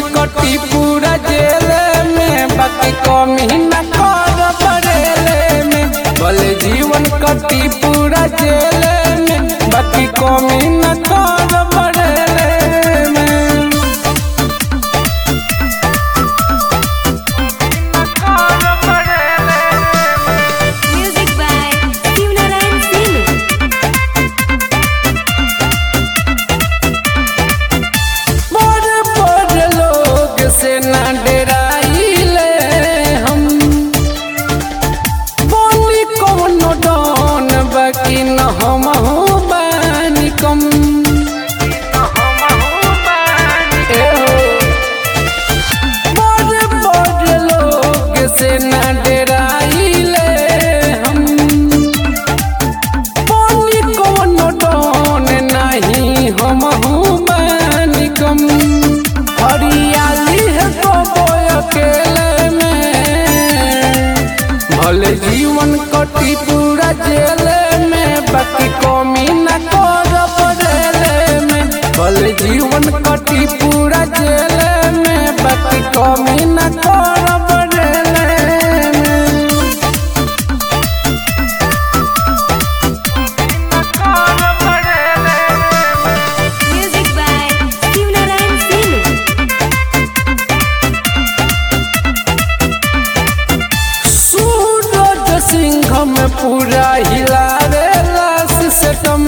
कटी पूरा जेल में, बाकी कमी न कर बरेले में। भले जीवन कटी पूरा जेल में, बाकी कमी न कर बरेले में। Music by Sivnarayan Sinu. बड़े बड़े लोग से ना डराइले हम, बोली कौनो डौन बाकी न हमहू बानी कम। बड़े बड़े लोग से ना डराइले हम, बोली कौनो डौन नहीं हमहू बानी कम। हरियाली है तो अकेले में, भले जीवन कटी पूरा जेल में, बाकी कमी न कर बरेले में। भले जीवन कटी पूरा जेल में, बाकी कमी न कर बरेले में। Music by Sivnarayan Sinu. Suraj Singh में पूरा हिलावेला सिस्टम,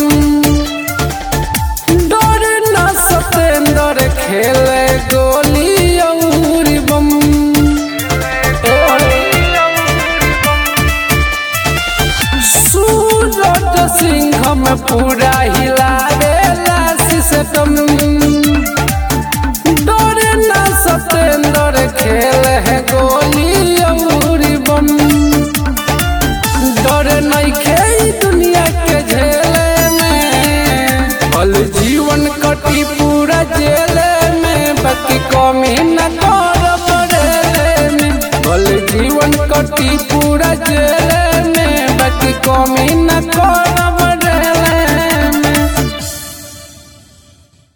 डर न सतेंद्र खेले गोली और बम। सूरज सिंह में पूरा हिलावेला सिस्टम, डर न सतेंद्र खेले है गोली और बम। डर नहीं खेई दुनिया के झेले में, भल जीवन कटी पूरा जेल में, बाकी कमी न कर बरेले में। भल जीवन कटी पूरा जेल में, बाकी कमी न कर